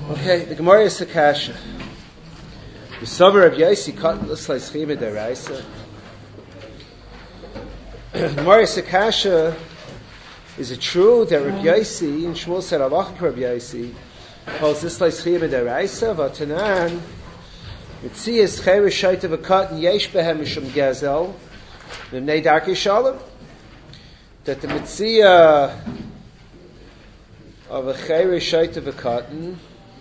Okay, the Gemara is a kasha. The Sover of Yaisi cut l'slay schima deraisa. The Gemara is a kasha. Is it true that Rabbi Yaisi and Shmuel said Alach Rabbi Yaisi calls this like schima deraisa? Vatanan mitzias chayre shayt of a cut and yesh behem mishum gezel v'nei darkei shalom. That the mitzia of a chayre shayt of a cotton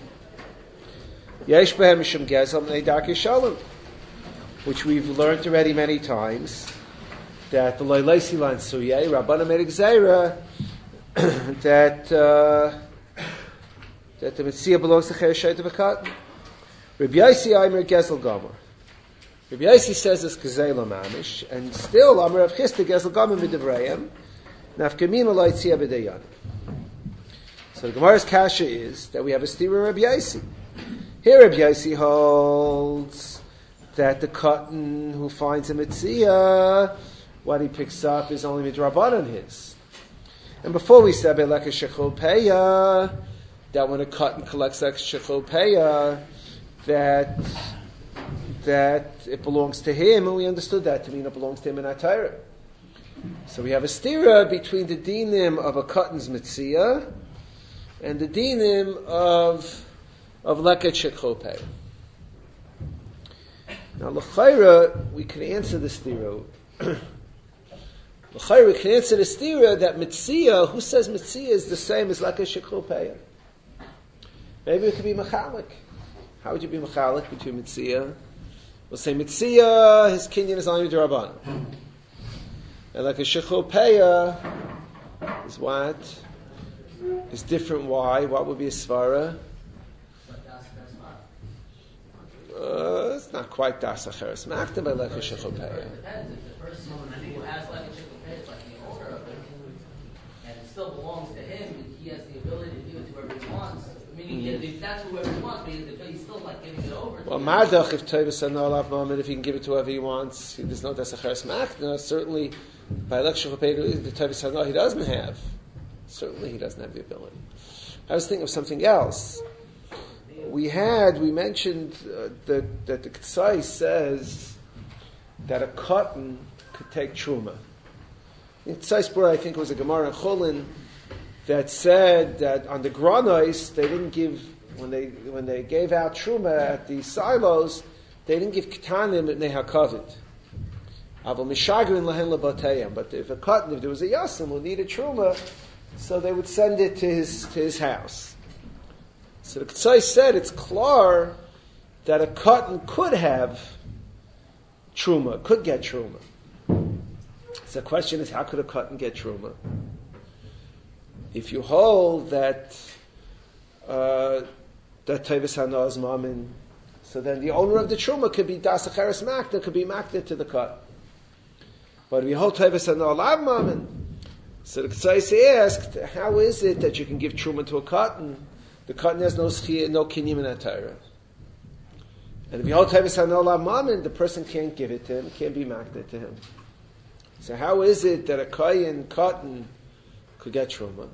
yesh behem mishum gezel v'nei darkei shalom, which we've learned already many times, that the loyleisi lan suyei Rabbana made gzeira that the mitzia belongs to chayre shayt of a cotton. Rabbi Yaisi Aimer Gezel Gomer. Rabbi Yaisi says it's Gezela Mamish, and still Amar of Chista Gezel Gomer Midivrayim, Nafkamina Laitzia B'Dayan. So the Gemara's kasha is that we have a stira Rabbi Yaisi. Here Rabbi Yaisi holds that the cotton who finds a mitzia, what he picks up is only midrabanan his. And before we said Beleka Shechol Peya, that when a cotton collects like Shechol Peya, that it belongs to him, and we understood that to mean it belongs to him in our Torah. So we have a stira between the dinim of a cotton's mitzia and the dinim of leket shechopei. Now l'chayra we can answer the stira. L'chayra we can answer the stira that mitzia, who says mitzia is the same as leket shechopei? Maybe it could be machalik. How would you be machalik between mitzia? We'll say mitzia, his kinyan is only d'Rabbanan. And like a shechopeya is what? Is different. Why? What would be a svara? It's not quite das acheres makta by like a shechopeya. It depends. If the person who has like a shechopeya is like the owner of it, and it still belongs to him, and he has the ability to give it to whoever he wants. Meaning, if that's whoever he wants, but he's still like giving it over. Well, Mardach, if Tevis and Olav Mohammed, if he can give it to whoever he wants, there's no Desacheres Makna. Certainly, by election for the Tevis and he doesn't have. Certainly, he doesn't have the ability. I was thinking of something else. We mentioned that the Ketzai says that a cotton could take truma. In Ketzai's Bura, I think it was a Gemara in Cholin, that said that on the granos they didn't give, when they gave out truma at the silos, they didn't give ketanim at nehakavid. Aval mishagrin lahen labatayim. But if there was a yasim who needed truma, so they would send it to his house. So the Ketzai said it's klar that a cotton could have truma, could get truma. So the question is, how could a cotton get truma? If you hold that Tevis Hana is Mamin, so then the owner of the Truma could be Das Acheres Makta, could be Makta to the cut. But if you hold Tevis Hana Alav Mamin, so the Ketzai asked, how is it that you can give Truma to a cotton? The cotton has no kinyim in Torah. And if you hold Tevis Hana Alav Mamin, the person can't give it to him, can't be Makta to him. So how is it that a Kayin cotton could get Truma?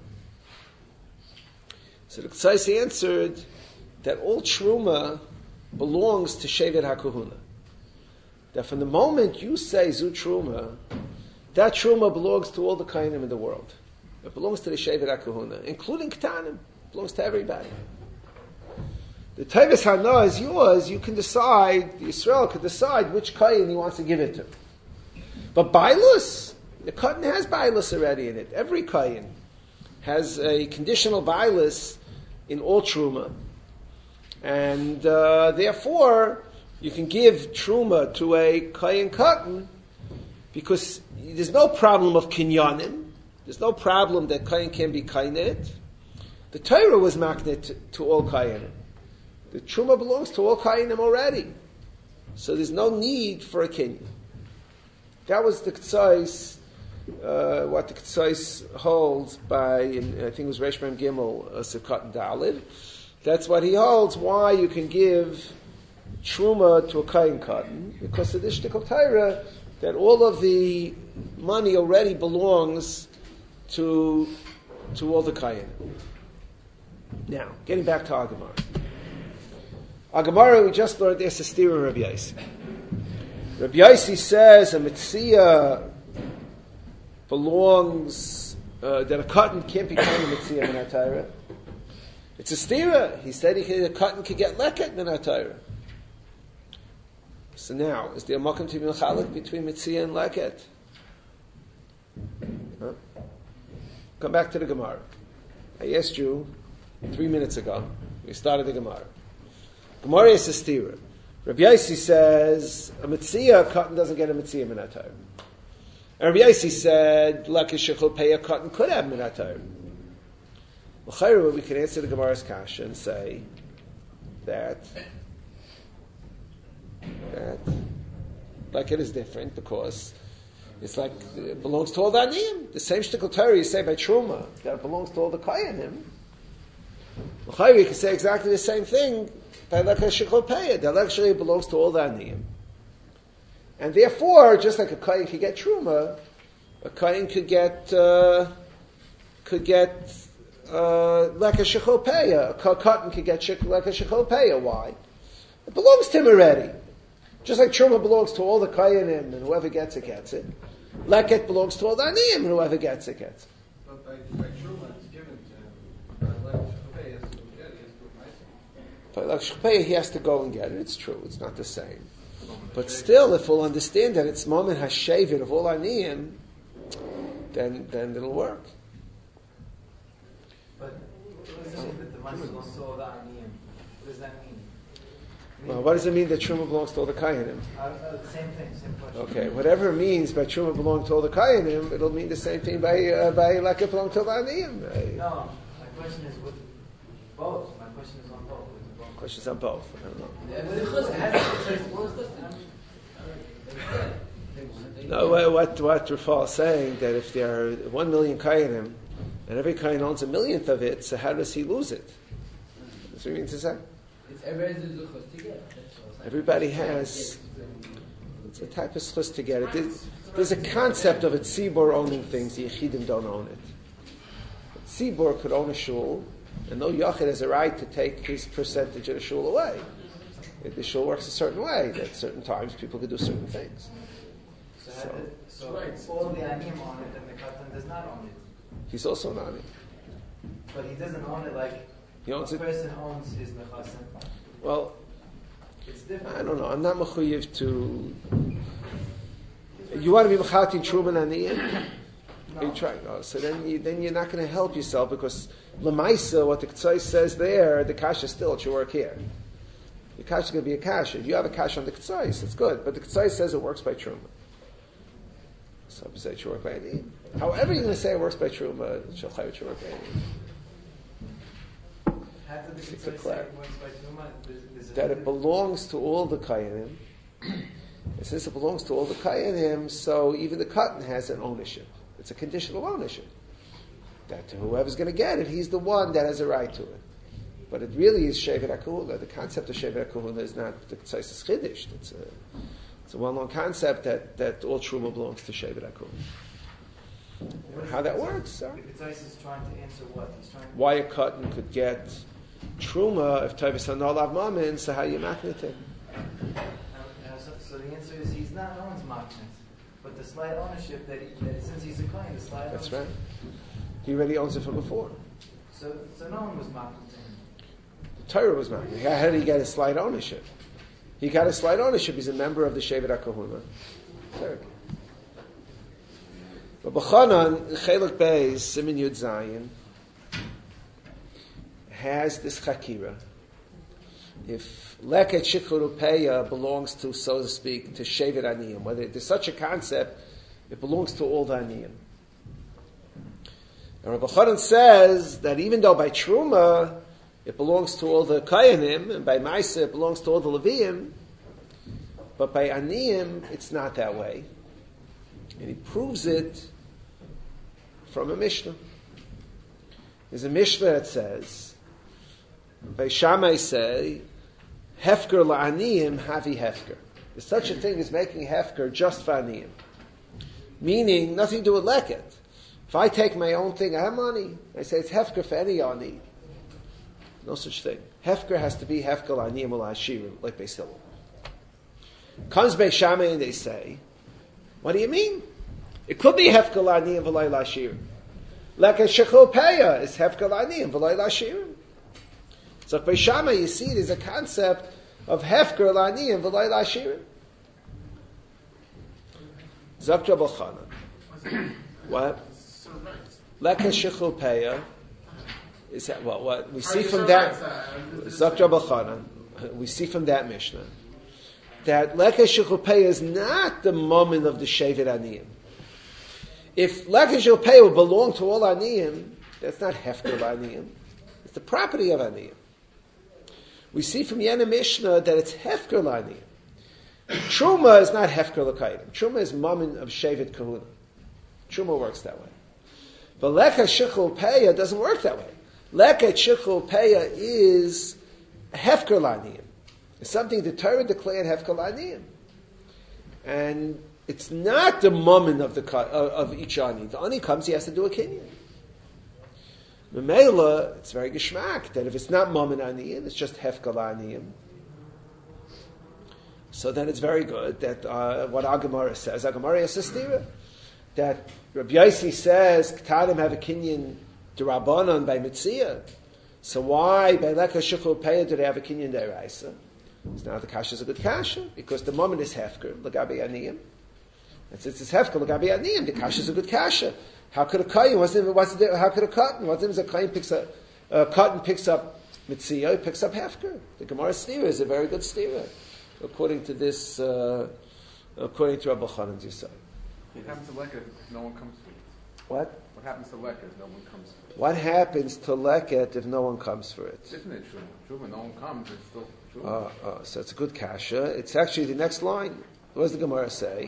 So the Ketzai answered that all truma belongs to Shevet HaKahuna. That from the moment you say Zu Truma, that truma belongs to all the Kainim in the world. It belongs to the Shevet HaKahuna, including Ketanim. It belongs to everybody. The Tevis Hana is yours. You can decide, the Yisrael can decide which Kain he wants to give it to. But Bailus, the cotton has Bailus already in it. Every Kain has a conditional Bailus in all truma, and therefore you can give truma to a kayin cotton because there's no problem of kinyanim. There's no problem that kayin can be kainet. The Torah was maknet to all kayinim. The truma belongs to all kayinim already, so there's no need for a kinyan. That was the Ketzai's. What the Ketzais holds by, I think it was Reish Mem Gimel, Sivkat and Dalid. That's what he holds, why you can give truma to a kain cotton, because of the Shtikal Torah, that all of the money already belongs to all the kain. Now, getting back to our Gemara. Gemara, we just learned there's a steer in Rabbi Yossi. Rabbi Yossi says a mitzvah belongs, that a cotton can't become a mitzvah in Torah. It's a stira. He said a cotton could get leket in Torah. So now, is there a makom to be mechalek between mitzvah and leket? Huh? Come back to the Gemara. I asked you 3 minutes ago. We started the Gemara. Gemara is a stira. Rabbi Yossi says a mitzvah cotton doesn't get a mitzvah in Torah. And Rabbi Yossi said leket shechol pei a cotton could have in Torah. We can answer the Gemara's kasha and say that like it is different because it's like it belongs to all the aniyim. The same shtickle Torah you say by truma that it belongs to all the kayanim. We can say exactly the same thing by like a shikol payah that actually belongs to all the aniyim. And therefore, just like a kayan could get truma, a kayan could get like a shechol payah. A cotton could get like a shechol payah. Why? It belongs to him already. Just like truma belongs to all the kayanim, and whoever gets it, gets it. Leket belongs to all the aniyim, and whoever gets it, gets it. But by truma, it's given to him. Like shechol payah, has to get it. But like shechol payah, he has to go and get it. It's true. It's not the same. But still, if we'll understand that it's moment hashavit of all aniyim, then it'll work. But what does it mean that the money belongs to all the aniyim? What does that mean? Well, what does it mean that truma belongs to all the kayanim? Same thing, same question. Okay, whatever it means by truma belong to all the kayanim, it'll mean the same thing by like it belong to all the aniyim. No, my question is with both. My question is on both. Questions on both. I don't know. No, what Rafal is saying that if there are 1 million kayanim and every kayan owns 1,000,000th of it, so how does he lose it? That's what he means to say. Everybody has. It's a type of schus to get it. There's a concept of a tzibor owning things. The yechidim don't own it. A tzibor could own a shul, and no yachid has a right to take his percentage of the shul away. If the shul works a certain way, at certain times people could do certain things. So all the aniyim own it, and the katan does not own it. He's also an ani. But he doesn't own it like he owns a it. person owns his nechasim. Well, it's different. I don't know. I'm not mechuyev to. You want to be mechati truma aniyim? No. You try. Oh, so then you're not going to help yourself because lemaisa, what the Ketzai says there, the kasha still should work here. The kasha is going to be a kasha. If you have a kasha on the Ketzai, it's good. But the Ketzai says it works by truma. So I say it should work by aniyim. However you're going to say it works by truma, it should work by aniyim. That it belongs to all the kayanim. And since it belongs to all the kayanim, so even the cotton has an ownership. It's a conditional ownership. That whoever's going to get it, he's the one that has a right to it. But it really is shevet hakahuna. The concept of shevet hakahuna is not the tzaisis chiddush. It's a well-known concept that all truma belongs to shevet hakahuna. How that works? Sorry. The tzaisis is trying to answer what? He's trying to why a cotton could get truma if Tavis Hanolav Mamin, so how you maknit him? So the answer is he's not owns maknit, but the slight ownership that since he's a client, the slight That's ownership. right. He already owns it from before. So no one was maknit to him. The Torah was maknit. How did he get a slight ownership? He got a slight ownership. He's a member of the Shevet HaKahuna. Third. But B'chanan, Chelek Beis, Siman Yud Zayin, has this chakira. If leket shikuru peya belongs to, so to speak, to shevet aniyim, whether there's such a concept, it belongs to all the aniyim. And Rabbi Chanan says that even though by truma it belongs to all the kayanim, and by ma'aseh it belongs to all the leviim, but by aniyim it's not that way. And he proves it from a Mishnah. There's a Mishnah that says, by Shammai say, hefker la'aniyim havi hefker. There's such a thing as making hefker just for aniyim. Meaning, nothing to do with leket. If I take my own thing, I have money. I say it's hefker for any ani. No such thing. Hefker has to be Hefker L'Aniyim U'L'Ashirim, like Beis Hillel. Comes Beis Shammai and they say, what do you mean? It could be Hefker L'Aniyim U'L'Ashirim. Like a Shechol Peya is Hefker L'Aniyim U'L'Ashirim. So Beis Shammai, you see, there's a concept of Hefker L'Aniyim U'L'Ashirim. Zok Rabbi Chanan. What? Leka Shechul Peya is that, what we see from that. Zok Rabbi Chanan. We see from that Mishnah that Leka Shechul Peya is not the moment of the Shevet Aniyim. If Leka Shechul Peya would belong to all Aniyim, that's not Hefker L'Aniyim. It's the property of Aniyim. We see from Yena Mishnah that it's Hefker L'Aniyim. Truma is not Hefker L'Kayim. Truma is Mammon of Shevet Kahuna. Truma works that way. But Leka Shechul Peya doesn't work that way. Leka Shechul Peya is Hefker L'Aniyim. It's something the Torah declared Hefker L'Aniyim. And it's not the Mammon of each Ani. The Ani comes, he has to do a Kinyan. Memela, it's very geschmack that if it's not Mammon Aniyim, it's just Hefker L'Aniyim. So then it's very good that what our Gemara says. Our Gemara is a stira that Rabbi Yossi says K'tadim have a kinyan d'Rabbanan by Mitzia. So why by Leka Shechul Peya do they have a kinyan d'Oraisa? So now the kasha is a good kasha because the moment is hefker l'gabi aniyim, and since it's hefker l'gabi aniyim, the kasha is a good kasha. How could a kohen? How could a cotton? Wasn't it a kohen picks up cotton picks up Mitzia, picks up hefker? The Gemara stira is a very good stira. According to this, according to Rabbi Chanan's Yisrael. What happens to Leket if no one comes for it? What? What happens to Leket if no one comes for it? What happens to Leket if no one comes for it? Isn't it true? True, no one comes, it's still true. So it's a good kasha. It's actually the next line. What does the Gemara say?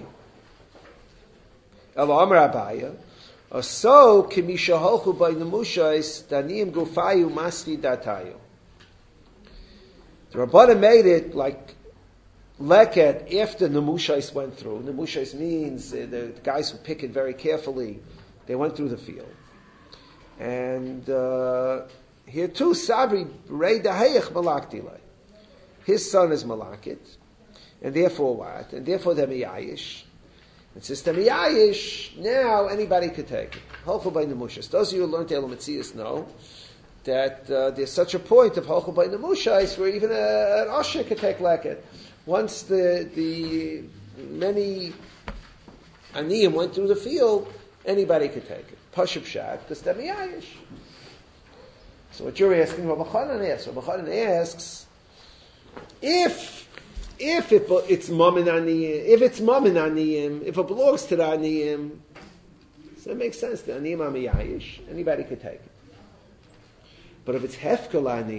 El Amar Abaya. So kimisha holchu by nemushais daniyim gufayu masri datayu. The Rabbanan made it like Leket after Nemushais went through. Nemushais means the guys who pick it very carefully. They went through the field. And here too, Sabri Rei Dahayach Malaktile. His son is Malakit. And therefore what? And therefore they're Miyayish. And since they're Miyayish, now anybody could take it. Holchu by Nemushais. Those of you who learned Elam Metzias know that there's such a point of Holchu by Nemushais where even an Osher could take Leket. Once the many Aniyim went through the field, anybody could take it. Pashup Shat, because they're Miyayish. So what you're asking, Rabbi Chanan asks. Rabbi Chanan asks, if it's Mammon Aniyim, if it belongs to the Aniyim, so it makes sense. The Aniyim are Miyayish. Anybody could take it. But if it's Hefker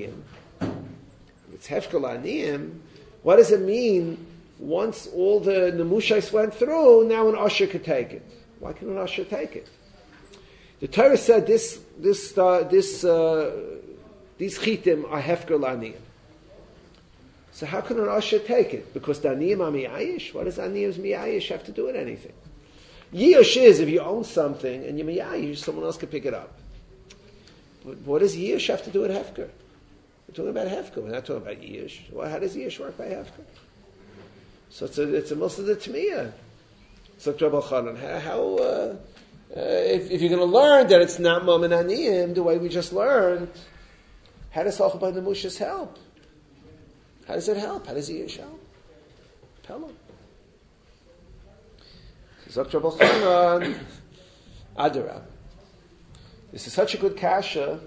L'Aniyim, what does it mean once all the Nemushais went through, now an usher could take it? Why can an usher take it? The Torah said these chitim are Hefker L'Aniyim. So how can an usher take it? Because the Aniyim are Miyayish? What does Aniyim's Miyayish have to do with anything? Yish is if you own something and you're Miyayish, someone else can pick it up. But what does Yish have to do with Hefker? We're talking about Hefker. We're not talking about Yish. Well, how does Yish work by Hefker? So it's a most of the Tmiyah. So Rabbi Chanan, if you're going to learn that it's not Mammon Aniyim, the way we just learned, how does Holchu by Nemushais help? How does it help? How does Yish help? Tell him. So Rabbi Chanan, Adara. This is such a good kasha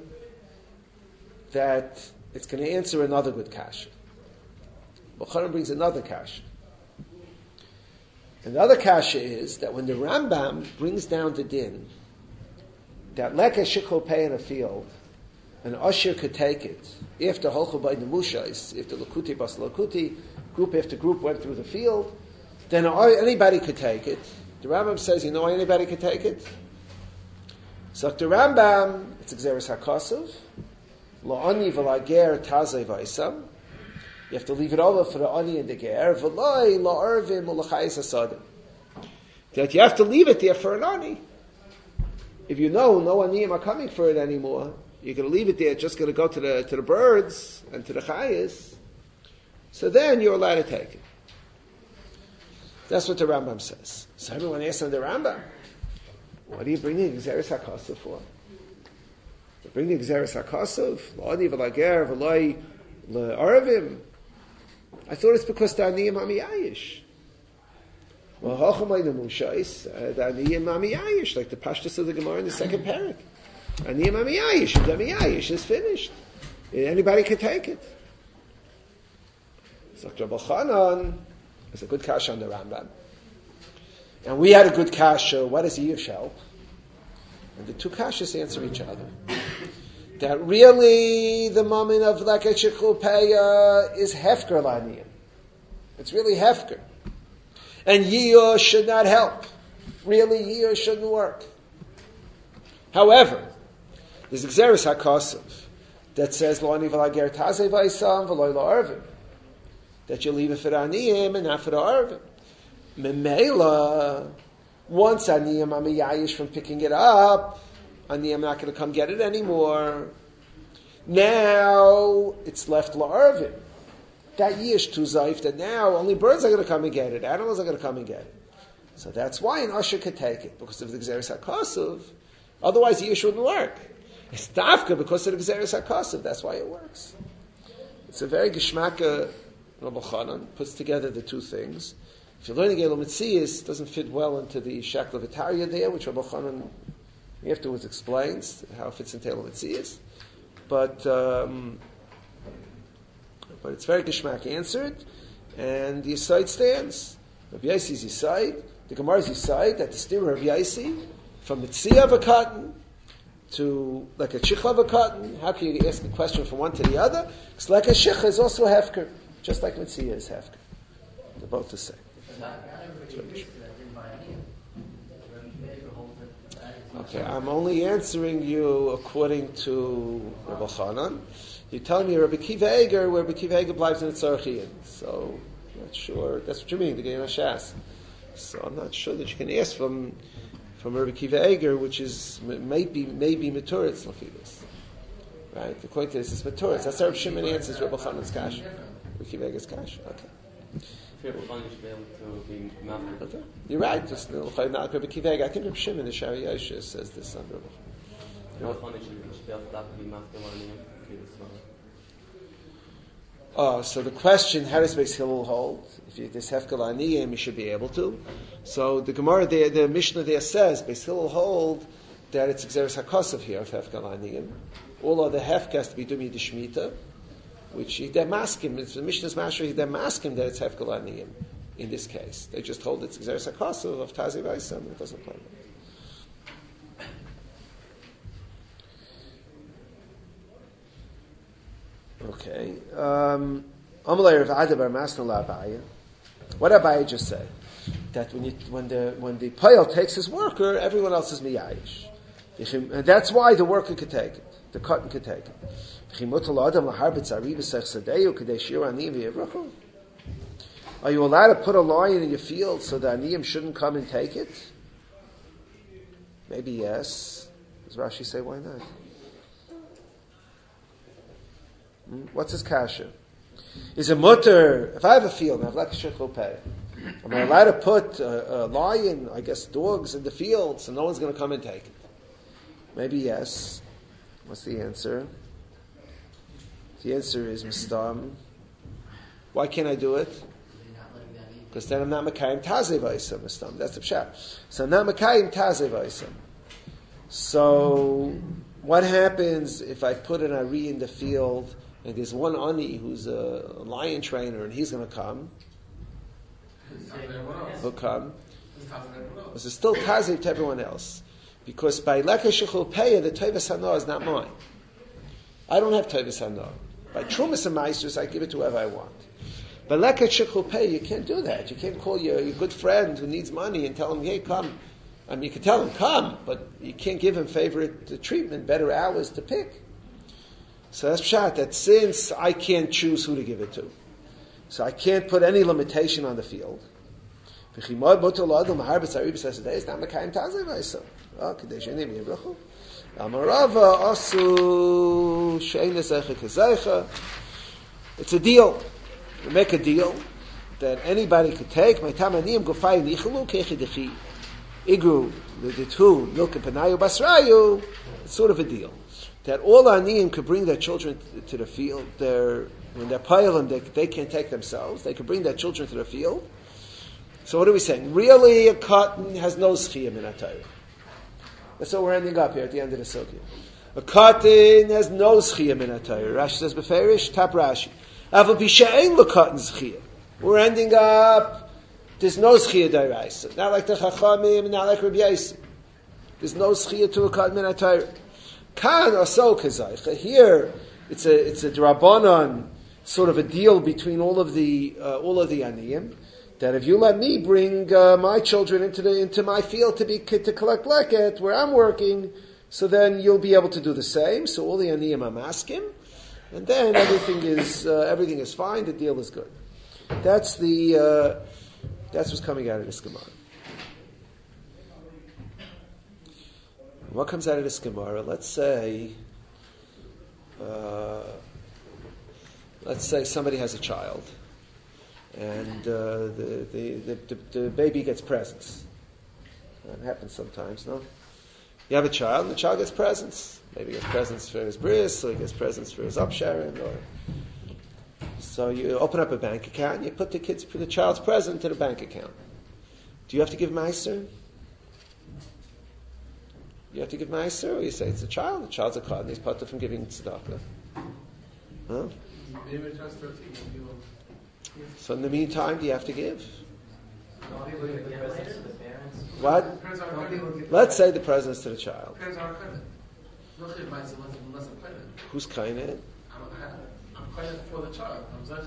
that it's going to answer another good kasha. Bukharan brings another kasha. Another kasha is that when the Rambam brings down the din that Leka Shechul Peya in a field, an usher could take it after Holchu by Nemushais, after Lakuti Bas Lakuti, group after group went through the field, then anybody could take it. The Rambam says, you know why anybody could take it? So the Rambam, it's Xeris HaKosov, La'ani v'lager tazei v'isam. You have to leave it over for the ani and the ger. V'loi la'arvim u'l'chayis hasadim. That you have to leave it there for an ani. If you know no aniyim are coming for it anymore, you're going to leave it there, it's just going to go to the birds and to the chayas, so then you're allowed to take it. That's what the Rambam says. So everyone asks on the Rambam, what do you bring the Gzeres HaKosov for? You bring the Gzeres HaKosov, L'adi v'lager v'loi le'arvim. I thought it's because the Aniyim Amiyayish. Well, Hachamay the Mushais, the Aniyim Amiyayish, like the Pashtus of the Gemara in the second parak. Aniyim Amiyayish, the Amiyayish is finished. Anybody can take it. So Rabbi Chanan is a good kasha on the Rambam. And we had a good kasha, what is Yivshel? And the two kashas answer each other. That really the moment of Lekach Shechul Peya is Hefker Laniyim. It's really Hefker. And Yiyah should not help. Really, Yiyah shouldn't work. However, there's Gzeres HaKosov that says, Lo ani v'lager tazeh v'aisam v'loi la'arvim. That you leave it for the Aniyim and not for the Arvim. Memela, once Aniyim Amiyayish from picking it up, Aniyim not going to come get it anymore. Now, it's left la'arvim. That yish too zayif, that now only birds are going to come and get it, animals are going to come and get it. So that's why an usher could take it, because of the Gzeres HaKosov. Otherwise, the yish wouldn't work. It's dafka because of the Gzeres HaKosov, that's why it works. It's a very geshmaka. Rabbi Chanan puts together the two things. If you're learning Elul Metzias, it doesn't fit well into the Shakla V'Tarya there, which Rabbi Chanan afterwards explains how it fits into Elul Metzias. But it's very Geshmak answered, and the Yisayid stands. Rabbi Yaisi's Yisayid, the Gemara's Yisayid, that the Stira of Yaisi, from Metzia of a cotton to like a Chicha of a cotton, how can you ask a question from one to the other? Because like a Chicha is also a Hefker. Just like Metzia is Hefker. They're both the same. Okay, I'm only answering you according to Rabbi Chanan. You're telling me Rabbi Kiva Eger, where Rabbi Kiva Eger believes in the Tzarchian. So, I'm not sure. That's what you mean, the Gein HaShas. So, I'm not sure that you can ask from Rabbi Kiva Eger, which is maybe Maturitz Lafidus. Right? According to this, it's Maturitz. That's how Rabbi Shimon answers Rabbi Chanan's Kash. Rabbi Kiva Eger's Kash. Okay. Okay. You're right. Just not Rabbi Kiva Eger. I think Rabbi Shimon, the Shari Yosha, says this on Rabbi. So the question, how does Beis Hillel hold? If this Hefkel Aniyim, you should be able to. So the Gemara there, the Mishnah there says, Beis Hillel hold that it's Gzeres HaKosov here of Hefkel Aniyim. All of the Hefka has to be Dumi Dishmita, which they're masking. It's the Mishnah's Mashra, they're masking that it's Hefkel Aniyim in this case. They just hold it's Gzeres HaKosov of Tazi Vaisam, it doesn't apply. Okay. Amalei Rav Ada bar Masna LaAbaye. What Abaye just say? That when the payal takes his worker, everyone else is miyayish, and that's why the worker could take it, the cotton could take it. Are you allowed to put a lion in your field so the aniyim shouldn't come and take it? Maybe yes. Does Rashi say why not? What's his kasha? Is a mutter, if I have a field and I have like a shechol pay, am I allowed to put a lion, I guess dogs in the field so no one's going to come and take it? Maybe yes. What's the answer? The answer is mistam. Why can't I do it? Because then I'm not Makayim Tazeh Vaisam, mistam. That's the pshat. So I'm not Makayim Tazeh Vaisam. So what happens if I put an Ari in the field and there's one Ani who's a lion trainer and he's going to come? He'll come. This is still Tazeh to everyone else. Because by Lekha Shechul Peya, the Tevis Hana is not mine. I don't have Tevis Hana. By Trumas and Meisters, I give it to whoever I want. By Lekha Shechul Peya, you can't do that. You can't call your good friend who needs money and tell him, hey, come. I mean, you can tell him, come, but you can't give him favorite treatment, better hours to pick. So that's pshat, that since I can't choose who to give it to, so I can't put any limitation on the field. Amarava asu she'ena zeicha kezeicha. It's a deal. We make a deal that anybody could take. My tamaniyim gofay nichelu kechidechi igru l'ditu milk and panayu basrayu. It's sort of a deal that all aniyim could bring their children to the field. When they're piling, they can't take themselves. They could bring their children to the field. So what are we saying? Really, a cotton has no schiyah min atayr. That's what we're ending up here at the end of the sugya. A cotton has no schiyah min atayr. Rashi says beferish tap Rashi. Aval b'she'ein l'cotton schiyah. We're ending up. There's no schiyah d'oraisa. Not like the Chachamim, not like Rabbi Yossi. There's no schiyah to a cotton min atayr. Kan aso kazaycha. Here, it's a drabanan, sort of a deal between all of the aniyim. That if you let me bring my children into my field to collect leket where I'm working, so then you'll be able to do the same. So all the aniyim are maskim, and then everything is fine. The deal is good. That's what's coming out of this Gemara. What comes out of this Gemara? Let's say somebody has a child. And the baby gets presents. That happens sometimes, no? You have a child, and the child gets presents. Maybe he gets presents for his bris, or he gets presents for his upsharing, so you open up a bank account, and you put the child's present into the bank account. Do you have to give meiser? You have to give meiser, or you say it's a child? The child's a cotton, and he's put from giving tzedakah. Huh? So in the meantime, do you have to give? What? Let's say the presents to the child. Who's kind of? I'm kind for the child.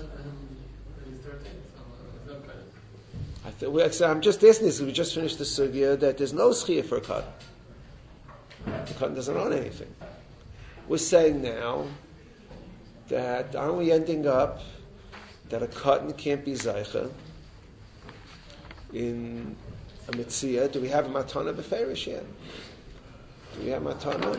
He's 13. I'm just asking this. We just finished the sugya that there's no schiyah for a cotton. The cotton doesn't own anything. We're saying now that aren't we ending up that a cotton can't be zaycha in a mitzvah? Do we have a matana beferish yet? Do we have matana?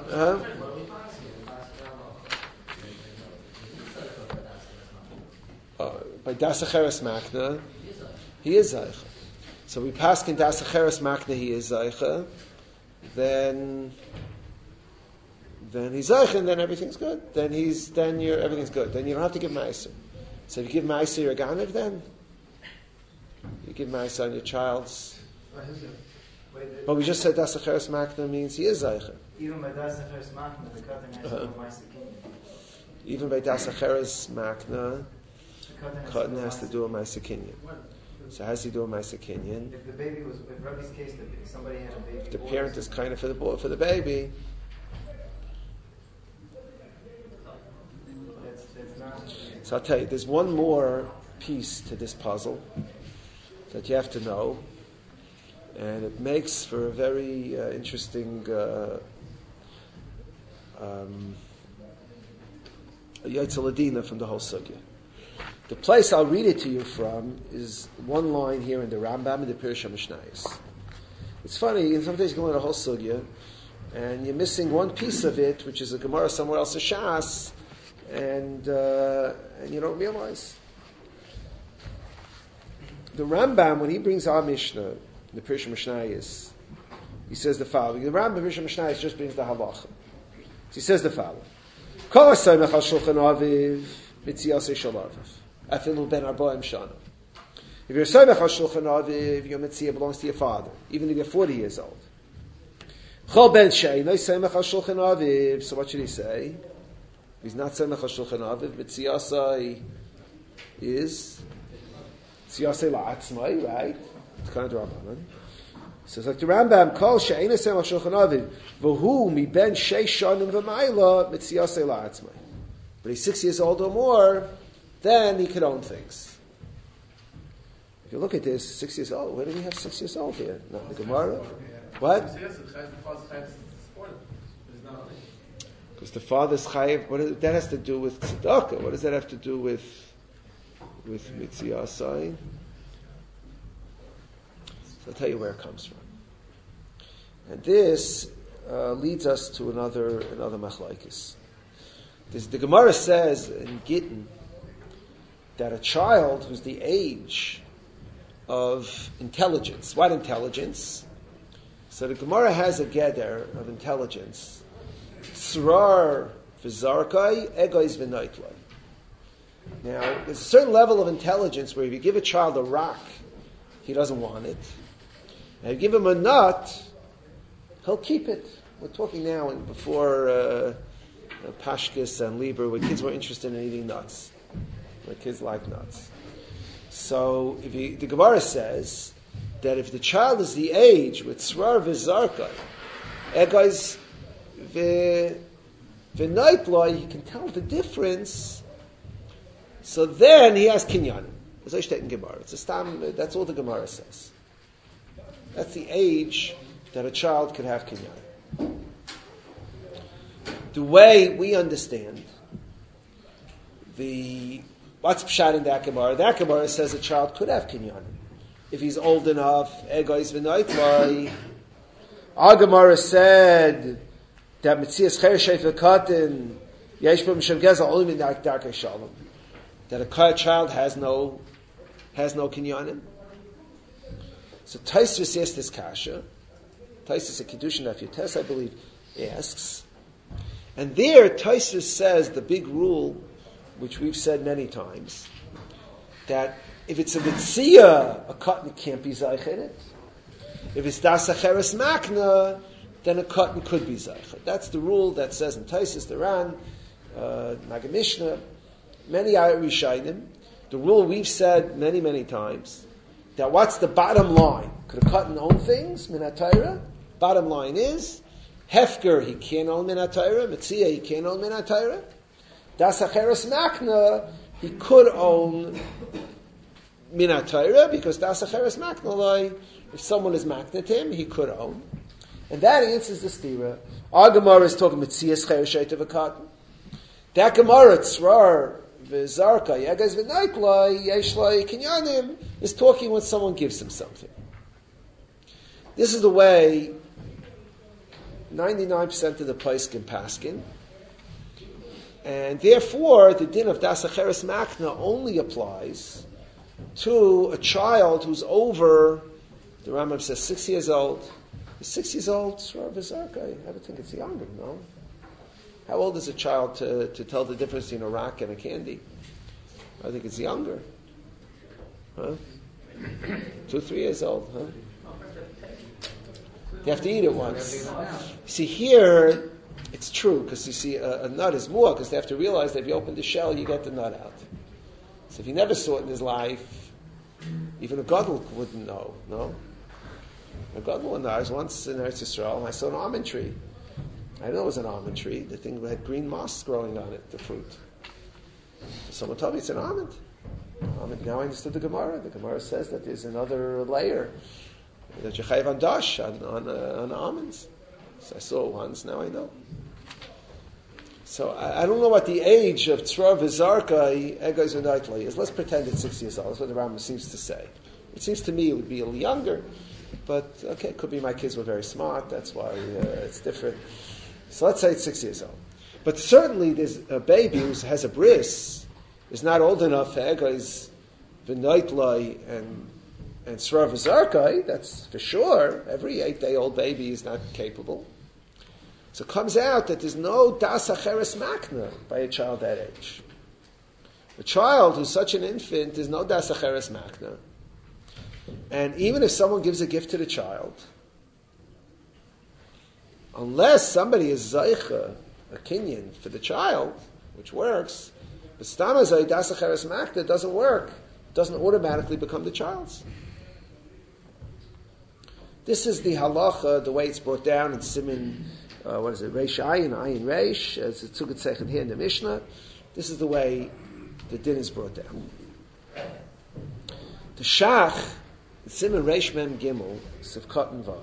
By dasacheres makna, he is zaycha. So we pass in dasacheres makna, he is zaycha. Then he's zaycha, and then everything's good. Everything's good. Then you don't have to give ma'aser. So if you give ma'aser your ganav, then you give ma'aser on your child's. But we just said dasacheres makna means he is zaycha. Even by dasacheres makna, the cotton has to do ma'aser kinyan. Even by dasacheres makna, cotton has to do a ma'aser kinyan. So how does he do a ma'aser kinyan? If Rabbi's case, if somebody had a baby, the parent is kind of for the baby. That's not. So I'll tell you, there's one more piece to this puzzle that you have to know, and it makes for a very interesting Yotze Ladina from the whole sugya. The place I'll read it to you from is one line here in the Rambam in the Pirush HaMishnayos. It's funny, sometimes you go in a whole sugya, and you're missing one piece of it, which is a Gemara somewhere else, a Shas, and you don't realize. The Rambam, when he brings our Mishnah, the Pirush HaMishnayos, he says the following. The Rambam, Pirush HaMishnayos, just brings the halacha. So he says the following. Kol ha-soymech al shulchan aviv, mitziyasei shel aviv. Afilu ben arba'im shana. If you're soymech al shulchan aviv, your mitziyah belongs to your father, even if you're 40 years old. Chol ben she'eino soymech al shulchan aviv. So what should he say? He's not soymech al shulchan aviv. Mitziyasei is mitziyasei la'atzmai, right? It's kind of Rabbanan. So it's like the Rambam, Kol she'eino soymech al shulchan aviv, v'hu mi ben sheish shanim v'mayla mitziyasei la'atzmai. But he's 6 years old or more, then he could own things. If you look at this, 6 years old, where do we have 6 years old here? Not the Gemara. What? Because the father's chayiv, that has to do with tzedakah. What does that have to do with mitziyasai? So I'll tell you where it comes from. And this, leads us to another machlokes. The Gemara says in Gittin that a child who's the age of intelligence, what intelligence? So the Gemara has a geder of intelligence. Srar v'zarkai, egois v'naitlai. Now, there's a certain level of intelligence where if you give a child a rock, he doesn't want it. And if you give him a nut, he'll keep it. We're talking now and before Pashkis and Lieber, where kids were interested in eating nuts. Where kids like nuts. So the Gemara says that if the child is the age with Srar v'zarkai, egois v'naitlai, you can tell the difference. So then he has kinyanim. It's a stam. That's all the Gemara says. That's the age that a child can have kinyanim. The way we understand what's pshat in that Gemara says a child could have kinyanim if he's old enough. Egois v'naitlai. Our Gemara said that mitzias chereshet v'katin yesh b'mishem gezel only min darkei shalom. That a child has no kinyanim. So Taisvis asks this kasha. Taisvis, a Kiddushin Daf Yotes, I believe, asks. And there Taisvis says the big rule, which we've said many times, that if it's a mitzia, a katan can't be zaych in it. If it's das acheres makna, then a katan could be zaych. That's the rule that says in Taisvis, the Ran, Maggid Mishnah, many Rishonim, the rule we've said many, many times, that what's the bottom line? Could a katan own things, min HaTorah? Bottom line is, Hefker, he can't own min HaTorah, Metzia, he can't own min HaTorah. Das Acheres Makna, he could own min HaTorah, because Das Acheres Makna, if someone is maknat him, he could own. And that answers the stira. Our Gemara is talking Metzias Chereshet of a katan. That Gemara, Tzrar, V'zarka, Yegas v'naitlai, Yeshlai, Kinyanim, is talking when someone gives him something. This is the way 99% of the Paiskim paskin, and therefore the din of Das Acheres Makna only applies to a child who's over, the Rambam says 6 years old. Is 6 years old, Tzrar v'zarka? I would think it's younger, no? How old is a child to tell the difference between a rock and a candy? I think it's younger. Huh? 2, 3 years old, huh? You have to eat it once. See, here, it's true, because you see, a nut is more, because they have to realize that if you open the shell, you get the nut out. So if he never saw it in his life, even a gadol wouldn't know, no? A gadol and I was once in Eretz Yisrael, and I saw an almond tree. I know it was an almond tree. The thing had green moss growing on it, the fruit. So someone told me it's an almond. Now I understood the Gemara. The Gemara says that there's another layer that you chayav on dash on almonds. So I saw it once. Now I know. So I don't know what the age of Tzrar v'zarka egois v'naitlai is. Let's pretend it's 6 years old. That's what the Rambam seems to say. It seems to me it would be a little younger, but okay, it could be my kids were very smart. That's why it's different. So let's say it's 6 years old. But certainly there's a baby who has a bris, is not old enough for egois v'naitlai and Tzrar v'zarka, that's for sure. Every 8-day-old baby is not capable. So it comes out that there's no das acheres makna by a child that age. A child who's such an infant, there's no das acheres makna. And even if someone gives a gift to the child, unless somebody is zaycha, a kinyan for the child, which works, but stamazay das acheres makna doesn't work, doesn't automatically become the child's. This is the halacha, the way it's brought down in Siman, Reish Ayin Reish, as it's Tzugat Sechet here in the Mishnah. This is the way the din is brought down. The Shach, Siman Reish Mem Gimel, Sivkot and Vav,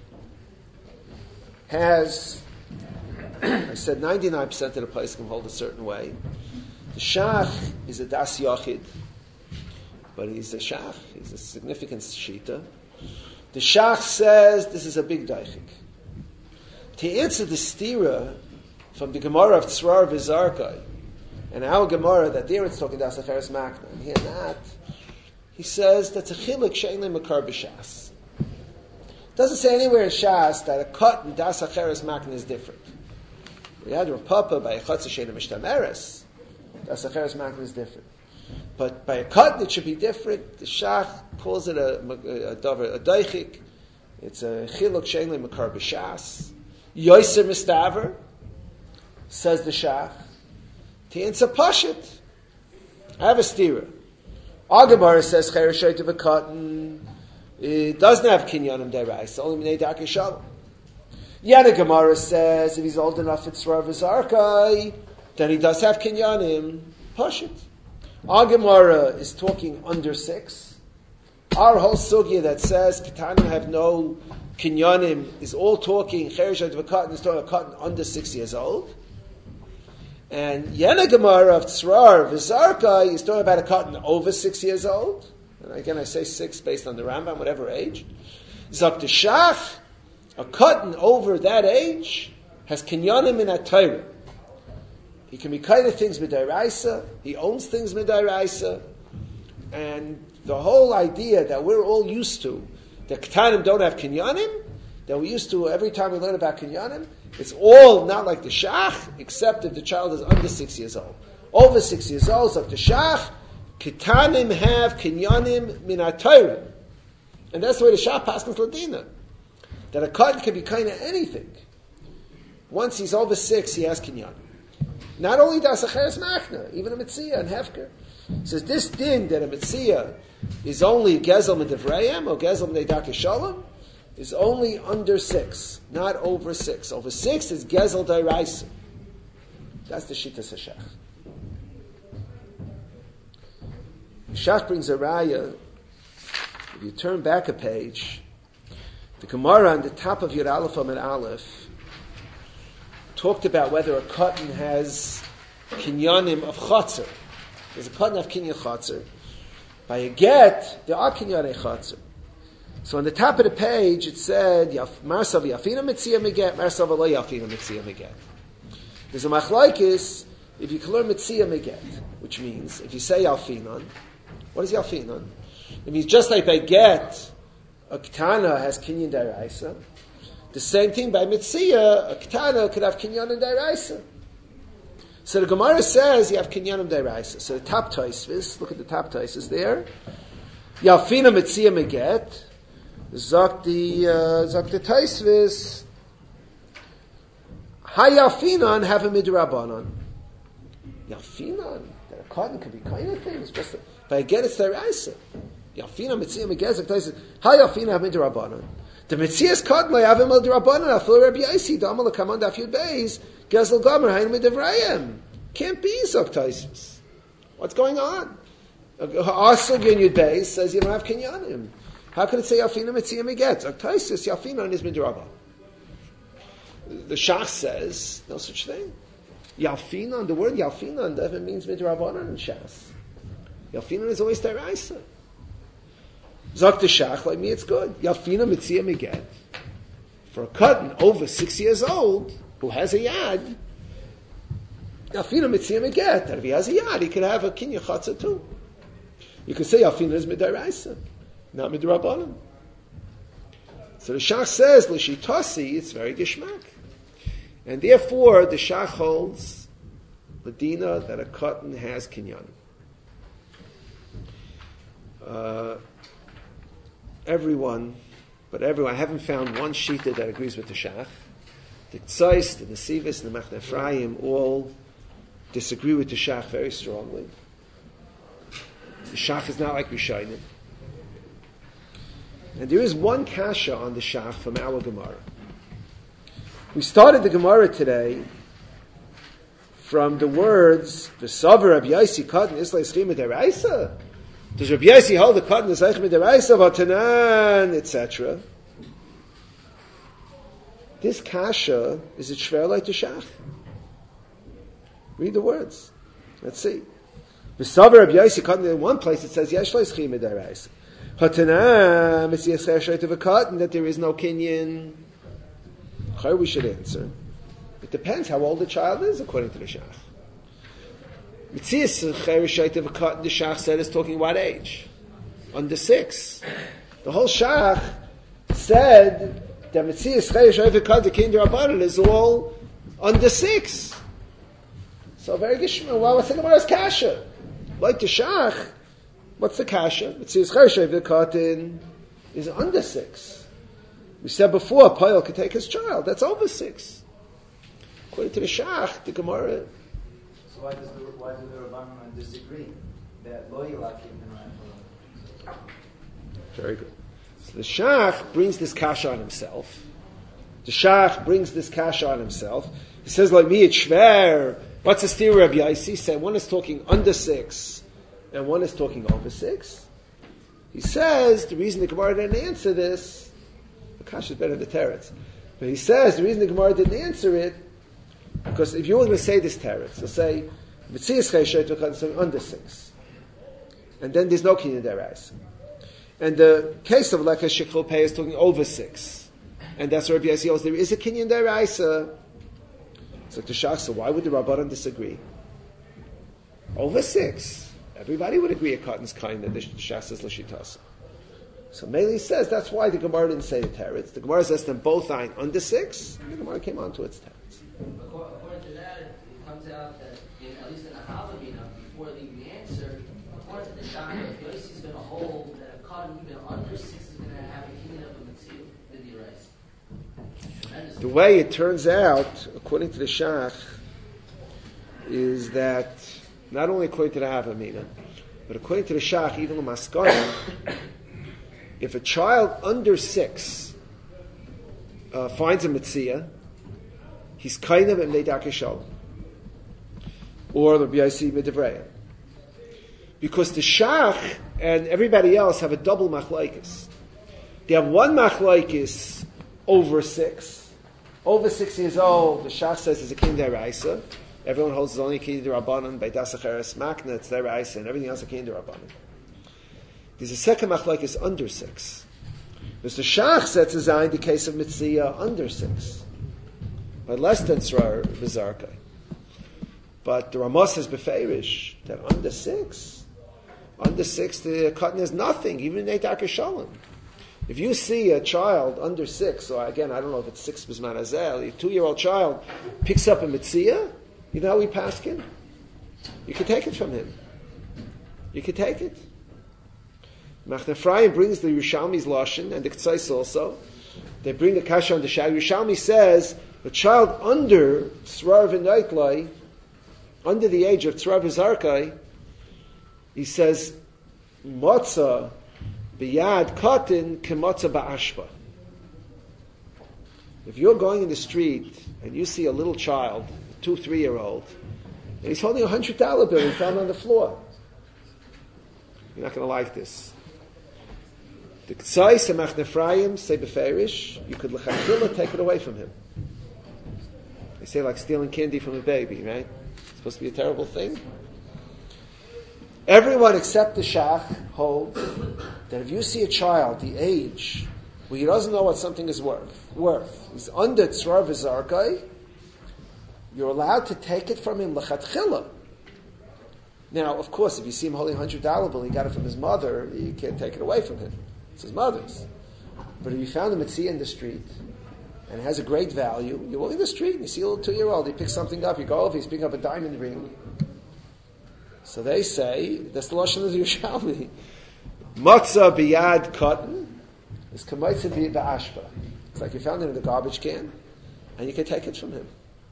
has, I said 99% of the place can hold a certain way. The Shach is a Das Yochid, but he's a Shach, he's a significant Shita. The Shach says this is a big daichik. To answer the stira from the Gemara of Tzrar V'Zarkai, and our Gemara that there it's talking Das Acheres Makna, and here not, he says that's a chiluk she'ein le makar b'shas. It doesn't say anywhere in Shas that a cut in Das Acheres Makna is different. We had Rav Papa by a Chatz She'ein Mishtameres, Das Acheres Makna is different. But by a cut it should be different. The Shach calls it a daichik. It's a chiluk she'ein le makar b'shas. Yoiser Mistaver, says the Shach. To answer Pashit, I have a stira. Agamara says Chereshoit of a cotton, it doesn't have kinyanim deraisa, only minei darkei shalom. Yana Gemara says if he's old enough it's Rav Zarkai, then he does have kinyanim Pashit. Agamara is talking under 6. Our whole sugya that says Ketanim have no kinyanim is all talking Chereshoit of a cotton, is talking a cotton under 6 years old. And Yena Gemara of Tzrar V'Zarkai is talking about a cotton over 6 years old. And again, I say 6 based on the Rambam, whatever age. Zok Shach, a cotton over that age has kinyanim in Torah. He can be kind of things midairaisa. He owns things midairaisa. And the whole idea that we're all used to, that Ketanim don't have kinyanim, that we used to every time we learn about kinyanim, it's all not like the Shach, except if the child is under 6 years old. Over 6 years old, so the Shach, Ketanim have kinyanim min Torah. And that's the way the Shach paskins Ladina. That a cotton can be kind of anything. Once he's over 6, he has kinyanim. Not only das Acheres Makna, even a Metzia and Hefker. It says this din that a Metzia is only Gezel Medevrayim or Gezel Medei Shalom is only under 6, not over 6. Over 6 is Gezel Dairaisa. That's the Shittas HaShach. The Shach brings a raya. If you turn back a page, the Gemara on the top of Yud Aleph Amud Aleph talked about whether a cotton has kinyanim of chotzer. There's a cotton of kinyan chotzer. By a get, there are kinyanei chotzer. So on the top of the page, it said, Marsav Yafina Metzia Meget, Marsav Lo Yafina Metzia Meget. There's a machlaikis if you can learn Metzia Meget, which means, if you say Yalfinon, what is Yalfinon? It means just like by get, a Ketana has Kinyan Daraisa, the same thing by Metzia, a Ketana could have Kinyan and Daraisa. So the Gemara says you have Kinyan and Daraisa. So the top Taisvis, look at the top Taisvis there. Yalfina Metzia Meget, Zok the Taisvis, Hayalfinon have a midrabanon. Yalfinon, that a cotton could be kind of thing. It's just by get it's deraisa. Yalfinon mitziyah megez Taisvis. Hayalfinon have midrabanon. The mitziyah's cotton like have a midrabanon. Afil Rabbi Yaisi damal kaman dafyud beis gezel gomer hayin midavrayim. Can't be Zok Taisvis. What's going on? Asel Yud Beis says you don't have kinyanim. How can it say Yalfinon mitziyah megez? Zok Taisvis Yalfinon is midrabanon. The Shach says no such thing. Yalfinon, the word Yalfinon never means midrabanan in Shas. Yalfinon is always deraisa. Zok the Shach, like me, it's good. Yalfinon mitziyah meget. For a cotton over 6 years old who has a yad, Yalfinon mitziyah meget. That if he has a yad, he could have a kinyan chatzah too. You could say Yalfinon is midaraisa, not midrabanan. So the Shach says l'shitasi, it's very gishmak. And therefore, the Shach holds the dina that a cotton has kinyan. Everyone, I haven't found one shita that agrees with the Shach. The Tzais, the Nesivis, and the Machne Ephraim all disagree with the Shach very strongly. The Shach is not like Rishayim. And there is one kasha on the Shach from our Gemara. We started the Gemara today from the words "V'savar Rabbi Yaisi cotton is like schima deraisa." Does Rabbi Yaisi hold the cotton is like schima deraisa v'tanan, etc.? This kasha is it shver like the Shach? Read the words. Let's see. V'savar Rabbi Yaisi cotton. In one place it says yesh like schima deraisa. V'tanan it's yesh of a cotton that there is no kinyan. L'chayr we should answer, it depends how old the child is according to the Shach. Mitzias Chayr Shaitav Kat, the Shach said, is talking what age? Under 6. The whole Shach said that Mitzias Chayr Shaitav Kat, the Kinder Rabbanan, is all under 6. So very Gishma, well, what's the Gemara's Kasha? Like the Shach, what's the Kasha? Mitzias Chayr Shaitav Kat is under 6. We said before, a Payal could take his child, that's over 6. According to the Shach, the Gemara. So why do the Rabbanan disagree that lo yilakim and Very good. So the Shach brings this kasha on himself. The Shach brings this kasha on himself. He says, like me, it's shver. What's the steer Rabbi Yaisi said? One is talking under 6, and one is talking over 6. He says the reason the Gemara didn't answer this, the kasha is better than the teretz. But he says the reason the Gemara didn't answer it, because if you were going to say this teretz, so say Mitzias Chayshayt under 6, and then there's no kinyan deraisa. And the case of like a shikful pay is talking over 6. And that's where Rabbi Yossi holds there is a kinyan deraisa. It's like the Shach, so why would the Rabbanan disagree? Over 6. Everybody would agree a cotton's kind that the Shach says l'shitasa. So Meili says that's why the Gemara didn't say the teretz. The Gemara says them both are under 6, and the Gemara came on to its teretz. According to that, it comes out that, at least in the Havamina, before the answer, according to the Shach, Yossi is going to hold that a cotton even under 6 is going to have a kinyan of a mitzvah in the rice. The way it turns out, according to the Shach, is that not only according to the Havamina, but according to the Shach, even the Maskana, if a child under 6 finds a mitzvah, he's kind of a Meidake Shalom. Or the B'yasi Midivreya. Because the Shach and everybody else have a double machlaikis. They have one machlaikis over 6. Over 6 years old, the Shach says is a king deraisa. Everyone holds his only king derabanan by dasacheres makna, it's deraisa, and everything else a king derabanan. There's a second machlaikis under 6. Because the Shach sets aside the case of mitzvah under 6. By less than Srar Bizarkai. But the Ramah says befeirish that under 6 the cotton is nothing, even Neitak Shalom. If you see a child under 6, or again, I don't know if it's 6 Bisman Azel, a 2-year-old child picks up a mitzvah, you know how we paskin? You can take it from him. You can take it. Machne Ephraim brings the Yerushalmi's Lashon, and the K'tzais also. They bring the Kasha on the Shah. Yerushalmi says, a child under Tzrar v'Naitlai, under the age of Tzrar v'Zarkai, he says, Matzah b'yad katin k'matzah ba'ashba. If you're going in the street and you see a little child, a 2-3-year-old, and he's holding $100 bill and found on the floor, you're not going to like this. The K'tzais and Machne Ephraim say befeirish, you could l'chachila take it away from him. They say like stealing candy from a baby, right? It's supposed to be a terrible thing. Everyone except the Shach holds that if you see a child, the age, where he doesn't know what something is worth, he's under Tzrar v'Zarkai, you're allowed to take it from him l'chatchila. Now, of course, if you see him holding $100 bill, he got it from his mother, you can't take it away from him. It's his mother's. But if you found a mitzvah in the street, and it has a great value, you're walking the street, and you see a little 2-year-old, he picks something up, you go over, he's picking up a diamond ring. So they say, that's the Lashon of the Yerushalmi. Matzah biyad cotton is kamaitza b'ashba. It's like you found it in the garbage can, and you can take it from him.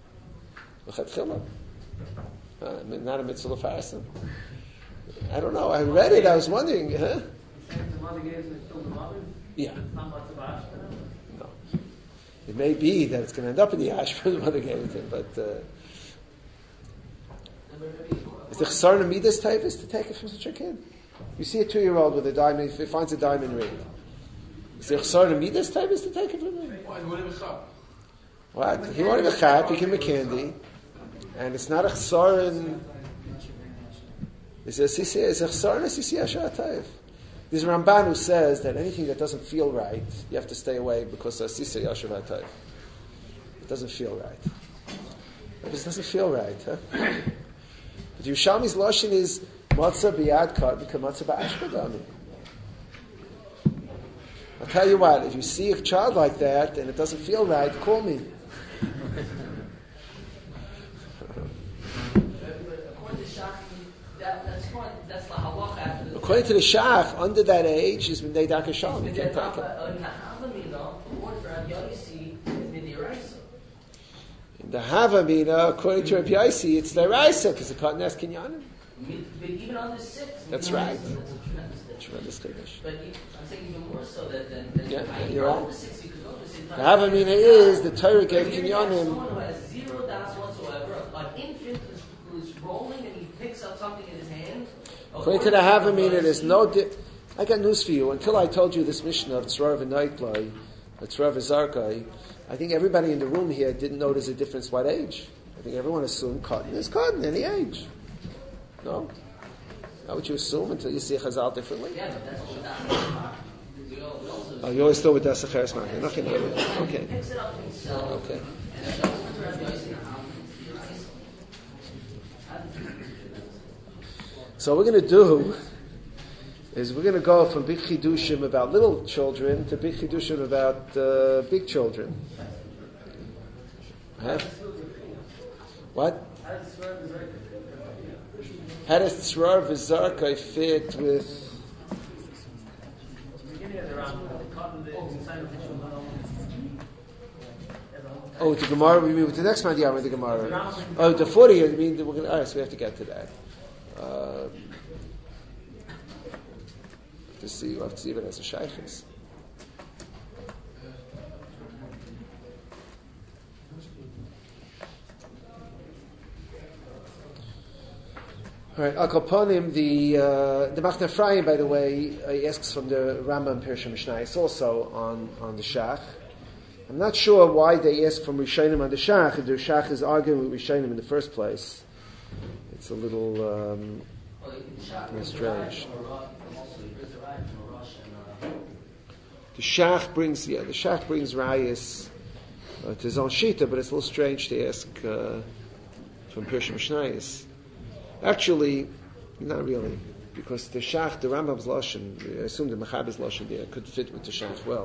Not a mitzvah l'farsim. I don't know, I read it, I was wondering, huh? And the mother gave it to the mother? Yeah. Not much of Ashba? No. It may be that it's going to end up in the ashba, the mother gave it to him, but is the chesar midas type is to take it from such a kid? You see a 2-year-old with a diamond, if he finds a diamond ring, is the chesar midas type is to take it from him? What? He won't have a chat, he give him a candy, and it's not a chesar in... It's a chesar and a sisi asher taif. There's a Ramban who says that anything that doesn't feel right, you have to stay away because of sisi asher taif. doesn't feel right. This doesn't feel right. Huh? But Yerushalmi's lashon is matzah biyad katan k'matzah ba'ashkadami. I'll tell you what, if you see a child like that and it doesn't feel right, call me. According to the Shach, under that age is B'nei Darkei Shalom. You can't take it. In the Havamina, according to Rabbi Yossi, it's L'Oraisa, because the cotton has Kinyanim. But even under 6. That's right. Tremendous Kiddush. But I'm saying even more so than you're right. over 6, you could go to the The Havamina is the Torah gave Kinyanim. Someone Kinyanim. who has 0 das whatsoever, an infant who's rolling and he picks up something in his hand. According to the Havamina, there's no... I got news for you. Until I told you this Mishnah of Tzrav and Naitlai, Tzrav and Zarkai, I think everybody in the room here didn't know there's a difference what age. I think everyone assumed cotton is cotton, any age. No? Not what you assume until you see Chazal differently. Yeah, but that's what Oh, you always thought with Das Acheres Magna. Okay. He picks it up himself. Okay. So what we're going to do is we're going to go from big chidushim about little children to big chidushim about big children. Huh? What? How does Tzrar v'Zarkai fit with... Oh, the Gemara, we mean with the next Mandiyam with the Gemara. Oh, the 40, I mean, we're going to, all right, so we have to get to that. We'll have to see if it has a shaykhis. All right, Al Kaponim, the Machne Ephraim, by the way, asks from the Rambam Pirush Mishnayos also on the Shach. I'm not sure why they ask from Rishonim on the Shach. If the Shach is arguing with Rishonim in the first place, it's a little strange. The Shach brings Rayas to his own Shita, but it's a little strange to ask from Pirush Mishnayos. Actually, not really, because the Shach, the Rambam's Lashon, I assume the Mechaber's Lashon there could fit with the Shach well.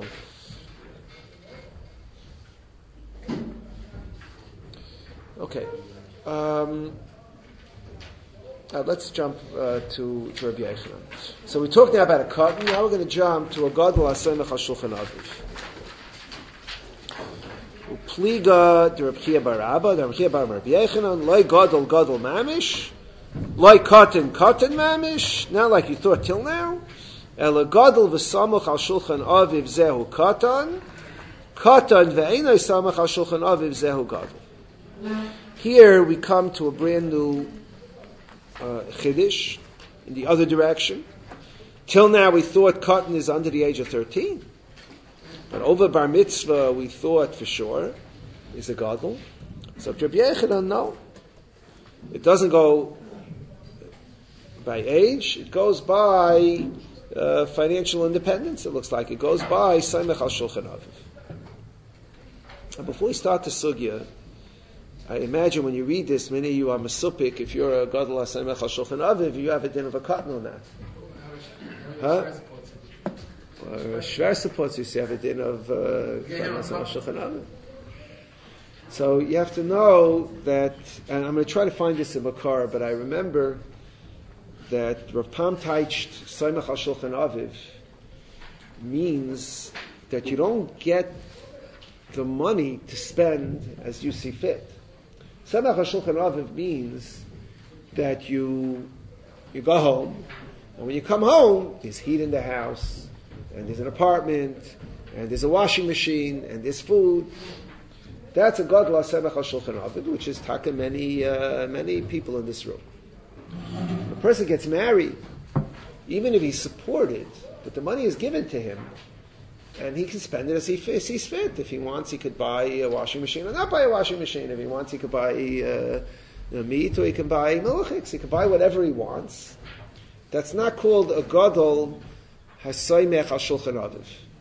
Okay. Let's jump to Rabbi Yochanan. So we talked now about a cotton. Now we're going to jump to a Gadol HaSomech Al Shulchan Aviv. Upliga the Rabbi Chia bar Abba, the Rabbi Chia bar Rabbi Yochanan, Loi Gadol Mamish, Loi Cotton Mamish, not like you thought till now. Ela Gadol v'Samach Al Shulchan Aviv Zehu Cotton ve'enoi Samach Al Shulchan Aviv Zehu Gadol. Here we come to a brand new Chiddush in the other direction. Till now we thought cotton is under the age of 13. But over Bar Mitzvah we thought for sure is a Gadol. So Rabbi Yochanan, no. It doesn't go by age, it goes by financial independence. It looks like it goes by Samech Al Shulchan Aviv. And before we start the Sugya, I imagine when you read this, many of you are Mesupik. If you're a Gadol HaSomech Al Shulchan Aviv, you have a din of a cotton on that. Huh? Shver supports you have a din of Shulchan Aviv. So you have to know that, and I'm going to try to find this in Makar, but I remember that Rav Pam Taiched Somech Al Shulchan Aviv means that you don't get the money to spend as you see fit. Samach HaShulchan Aviv means that you go home, and when you come home, there's heat in the house, and there's an apartment, and there's a washing machine, and there's food. That's a Gadol HaSamach HaShulchan Aviv, which is taka many people in this room. A person gets married, even if he's supported, but the money is given to him, and he can spend it as he sees fit. If he wants, he could buy a washing machine or not buy a washing machine. If he wants, he could buy meat, or he can buy milchiks. He can buy whatever he wants. That's not called a Gadol HaSomech Al Shulchan Aviv.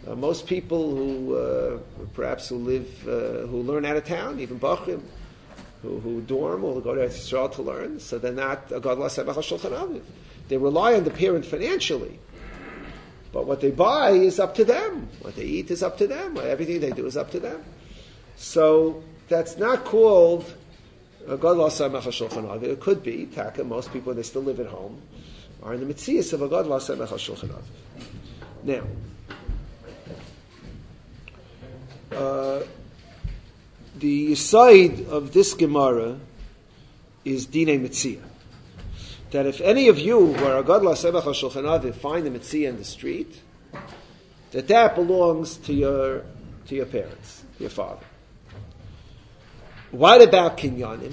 Most people who perhaps who learn out of town, even Bachim, who dorm or go to Israel to learn, so they're not a God L'Aseh B'Chal Shulchan Aviv. They rely on the parent financially, but what they buy is up to them. What they eat is up to them. Everything they do is up to them. So that's not called a God L'Aseh B'Chal Shulchan Aviv. It could be Taka. Most people, when they still live at home, are in the mitzias of a God L'Aseh B'Chal Shulchan Aviv. Now. The side of this Gemara is Dinei Metzia. That if any of you who are a God L'Aseh B'Chal Shulchan Aviv find a Metzia in the street, that belongs to your parents, your father. What about Kinyanim?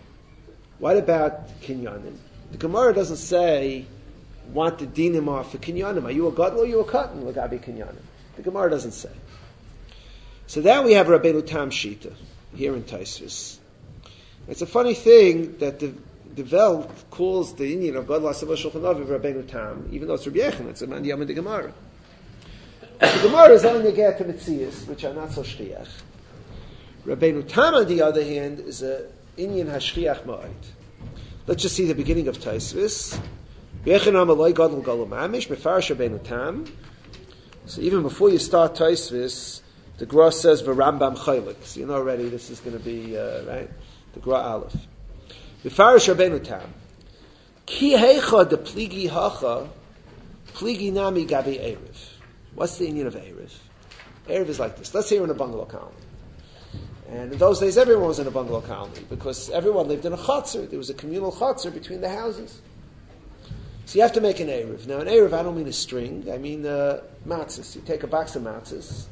The Gemara doesn't say, want the dinim off for Kinyanim. Are you a Gadol or are you a Katan? L'gabi Kinyanim. The Gemara doesn't say. So that we have Rabbeinu Tam Shita here in Taisvis. It's a funny thing that the Welt calls the Indian of God L'Aseh B'Chal Shulchan Aviv Rabbeinu Tam, even though it's Rabbi Yechon, it's a man Yom in the Gemara. The Gemara is only get to Metzias, which are not so shchiach. Rabbeinu Tam, on the other hand, is a Indian hashchiach ma'id. Let's just see the beginning of Taisvis. Yechon Amaloi Gadol Gadol Mamish Mefarish Rabbeinu Tam. So even before you start Taisvis, the Gra says V'Rambam Chaylik. So you know already this is going to be right. The Gra Aleph. V'Farish Rabbeinu Tam. Ki heicha de pligi hacha, pligi nami gabi erev. What's the meaning of erev? Erev is like this. Let's say you're in a bungalow colony. And in those days, everyone was in a bungalow colony because everyone lived in a chutzner. There was a communal chutzner between the houses. So you have to make an erev. Now, an erev, I don't mean a string. I mean matzahs. You take a box of matzahs.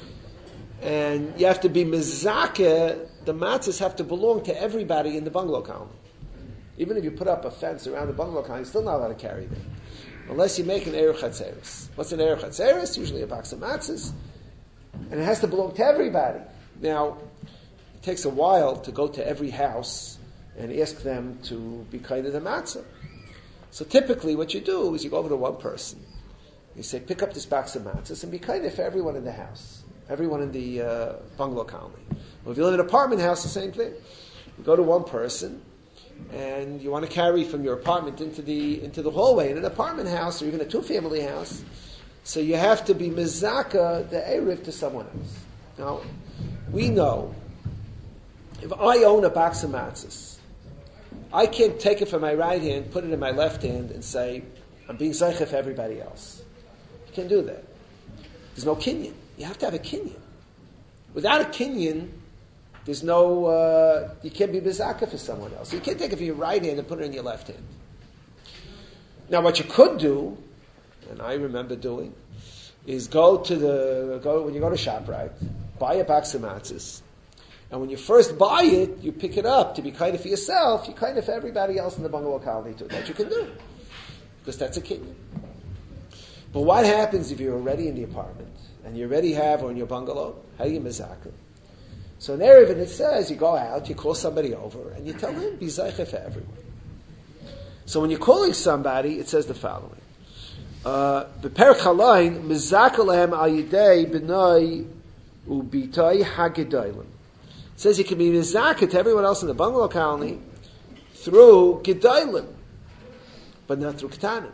And you have to be mezakeh, the matzahs have to belong to everybody in the bungalow colony. Even if you put up a fence around the bungalow colony, you're still not allowed to carry them. Unless you make an erev chatzeres. What's an erev chatzeres? Usually a box of matzahs. And it has to belong to everybody. Now, it takes a while to go to every house and ask them to be kind of the matzah. So typically what you do is you go over to one person. You say, pick up this box of matzahs and be kind of for everyone in the house. Everyone in the bungalow colony. Well, if you live in an apartment house, the same thing. You go to one person, and you want to carry from your apartment into the hallway in an apartment house, or even a two-family house. So you have to be mezaka the erev to someone else. Now, we know if I own a box of matzahs, I can't take it from my right hand, put it in my left hand, and say, I'm being zeicha for everybody else. You can't do that. There's no kinyan. You have to have a kinyan. Without a kinyan, there's no, you can't be bezaka for someone else. You can't take it from your right hand and put it in your left hand. Now what you could do, and I remember doing, is when you go to ShopRite, buy a box of matzahs, and when you first buy it, you pick it up to be kind of for yourself, you're kind of for everybody else in the bungalow colony too. That you can do. Because that's a kinyan. But what happens if you're already in the apartment? And you already have, or in your bungalow, how do you mezakeh? So in Erev, it says, you go out, you call somebody over, and you tell him, be zeicha for everyone. So when you're calling somebody, it says the following. B'perek halayin, mezakeh lehem al yidei b'nai u'bitoi hagedaylim. It says you can be mezakeh to everyone else in the bungalow colony through gedaylim, but not through ketanim.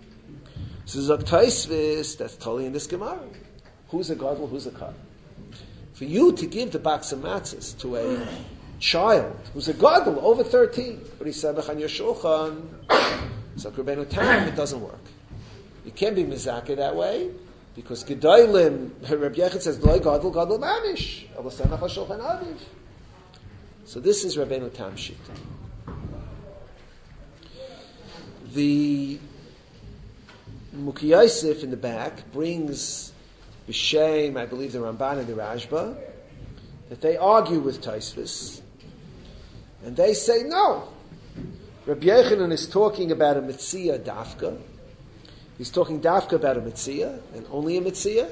So Zok Taisvis, that's totally in this Gemara. Who's a gadol? Who's a katan? For you to give the box of matzahs to a child who's a gadol over 13, but he's samech on your shulchan, so Rabbeinu Tam, it doesn't work. You can't be mizakeh that way because gedolim. Rabbi Yechon says loy gadol gadol mamish, aber samech on shulchan aviv. So this is Rabbeinu Tam shita. The Muki Yosef in the back brings B'Shem, I believe the Ramban and the Rashba, that they argue with Taisvis, and they say no. Rabbi Yechanan is talking about a Metzia Dafka. He's talking Dafka about a Metzia, and only a Metzia.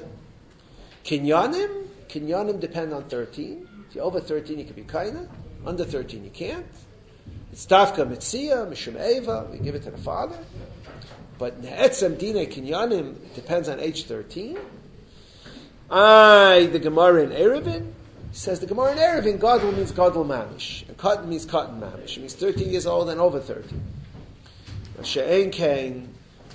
Kinyanim depend on 13. If you're over 13, you can be Kaina. Under 13, you can't. It's Dafka Metzia, Mishum Eva, we give it to the father. But Ne'etzem Dine Kinyanim depends on age 13. The Gemara in Eruvin says the Gemara in Eruvin, Gadol means Gadol Mamish, and Cotton means Cotton Mamish. It means 13 years old and over 30. She'en Kain,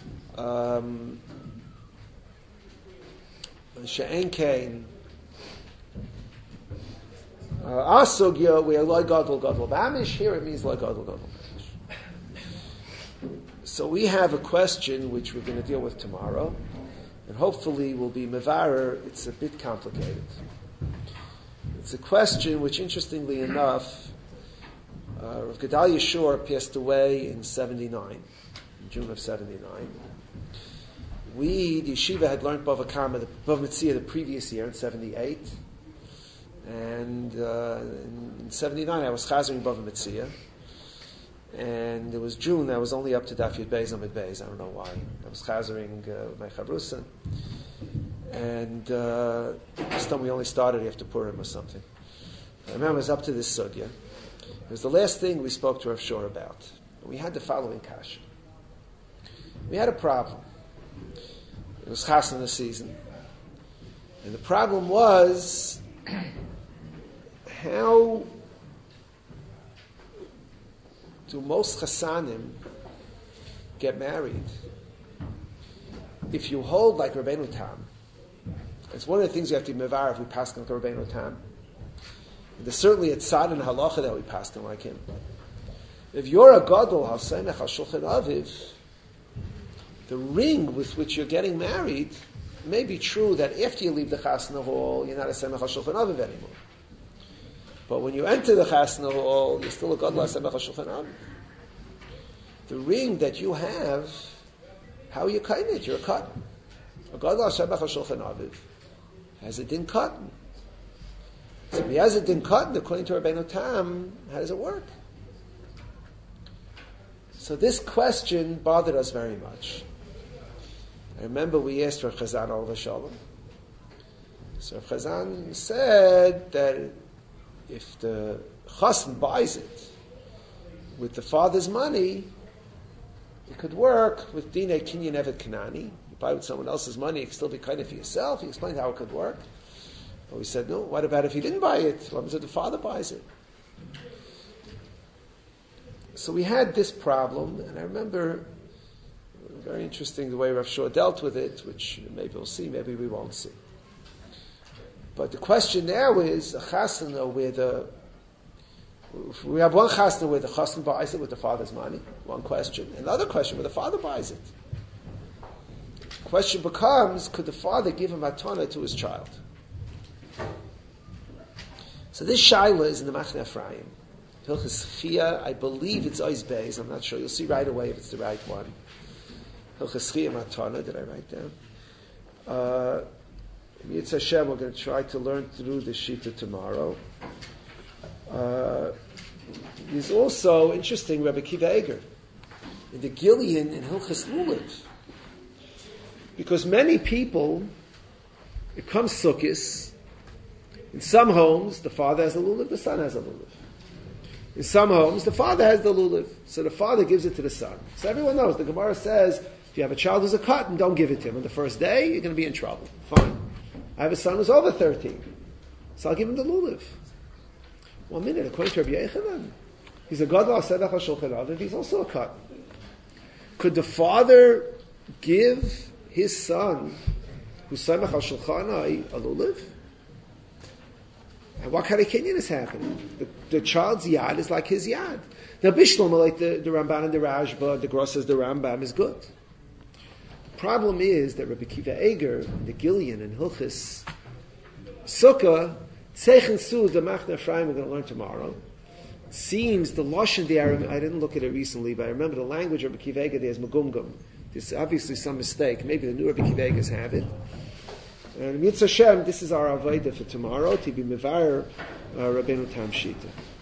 Asugya, we are Loi Gadol Gadol Mamish. Here it means Loi Gadol Gadol Mamish. So we have a question which we're going to deal with tomorrow, and hopefully will be mevarer. It's a bit complicated. It's a question which, interestingly enough, Rav Gedalia Shor passed away in 79, in June of 79. We, the yeshiva, had learned Bava Kama, Bava Metzia, the previous year in 78. And in 79, I was chazering Bava Metzia. And it was June, I was only up to Daf Yud Beis Amid Beis, I don't know why. I was chazering with my chavrusa. And this time we only started after Purim or something. I remember I was up to this sugya. It was the last thing we spoke to Rav Shor about. We had the following kasha. We had a problem. It was Chasana season. And the problem was, how do most Chasanim get married? If you hold like Rabbeinu Tam, it's one of the things you have to be mevar if we pass on like Rabbeinu Tam. There's certainly a tzad and halacha that we pass on like him. If you're a gadol hasemech hashulchan aviv, the ring with which you're getting married may be true that after you leave the chasna hall, you're not a semech hashulchan aviv anymore. But when you enter the chasna hall, you're still a gadol hasemech hashulchan aviv. The ring that you have, how are you cutting it? You're a cotton. A gadol hasemech hashulchan aviv has a din cotton. So if he has a din cotton, according to Rabbeinu Tam, how does it work? So this question bothered us very much. I remember we asked Rav Chazan Olav Shalom. So Rav Chazan said that if the chassan buys it with the father's money, it could work with Dinei Kinyan Evet Kanani. You buy with someone else's money, it could still be kind of for yourself. He explained how it could work. But we said, no, what about if he didn't buy it? What happens if the father buys it? So we had this problem, and I remember very interesting the way Rav Shor dealt with it, which maybe we'll see, maybe we won't see. But the question now is a chasana where we have one chasana where the chassan buys it with the father's money, one question. Another question where the father buys it. The question becomes, could the father give a matana to his child? So this shaila is in the Machne Ephraim. Hilchas Chiyah, I believe it's Ois Beis, I'm not sure. You'll see right away if it's the right one. Hilchas Chiyah Matana, did I write down? Yitzhak Hashem, we're going to try to learn through the Shita tomorrow. There's also, interesting, Rabbi Kiva Eger, in the Gillian in Hilchas Lulav. Because many people, it comes Sukkos, in some homes, the father has a lulav, the son has a lulav. In some homes, the father has the lulav, so the father gives it to the son. So everyone knows, the Gemara says, if you have a child who's a cotton, don't give it to him. On the first day, you're going to be in trouble. Fine. I have a son who's over 13, so I'll give him the lulav. 1 minute, according to Rabbi Yechanan, he's a gadol sedach hashulchan aviv, he's also a cotton. Could the father give his son, who's samech hashulchan, a lulav? And what kind of kinyan is happening? The child's yad is like his yad. Now, Bishlama, like the Ramban and the Rashba, the Gross says the Rambam is good. The problem is that Rabbi Kiva Eger, the Gillian and Hilchis Sukkah, Tzech and Su, the Machne Ephraim, we're going to learn tomorrow. Seems the Lashon there, I didn't look at it recently, but I remember the language of Rabbi Kiva Eger there is Magumgum. There's obviously some mistake. Maybe the new Rabbi Kiva Egers have it. And Yitzhak Hashem, this is our Avodah for tomorrow, to be Mevar Rabbeinu Tam Shita.